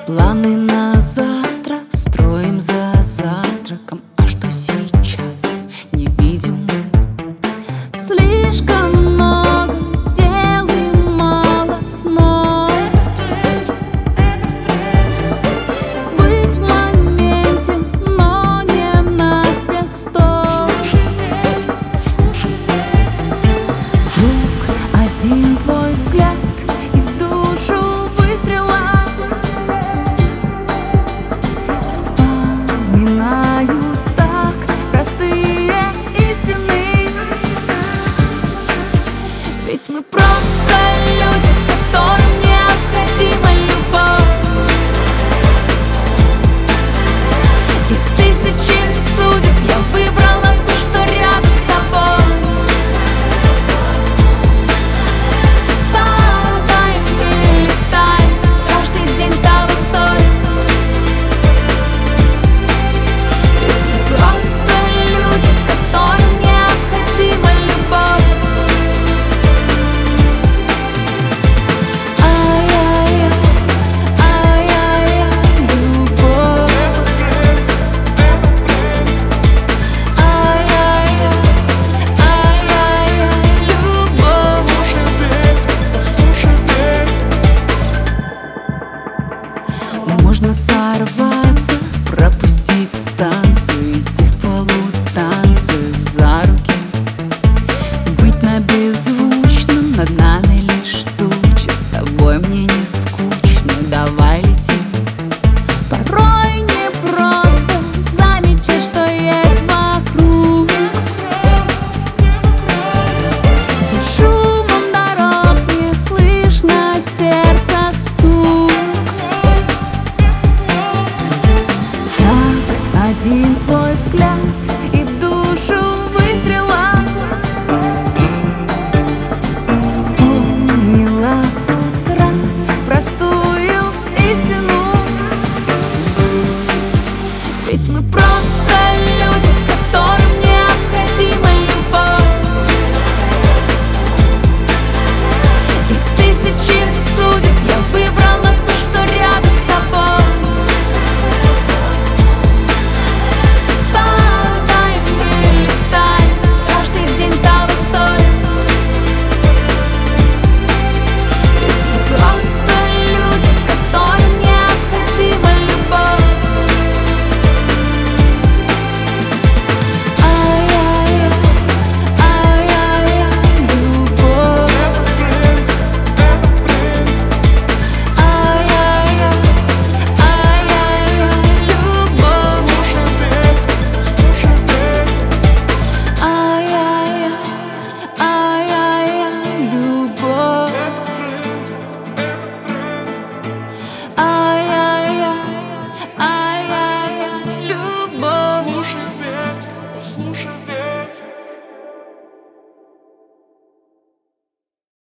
Планы на завтра строим за завтраком. А что сейчас не видим мы? Слишком много дел и мало снов. Быть в моменте, но не на все сто. Вдруг один твой взгляд и в душу выстрела. Вспоминаю так простые истины. Ведь мы просто люди, которым необходима любовь. Из тысячи судеб я выбрала то, что рядом с тобой. Падаем и летаем, каждый день того стоит. Ведь мы просто люди, которым необходима любовь. Ай-яй-яй, ай-яй-яй, любовь. Ай-яй-яй, ай-яй-яй, любовь. Можно сорваться, пропустить станцию, идти в полутанце за руки, быть на беззвучном, над нами лишь тучи. С тобой мне не скучно, давай летим. Порой не просто замечать, что есть вокруг. За шумом дорог не слышно сердца стук. Так, один твой взгляд и в душу выстрела. Вспомнила с утра простую истину. Ведь мы просто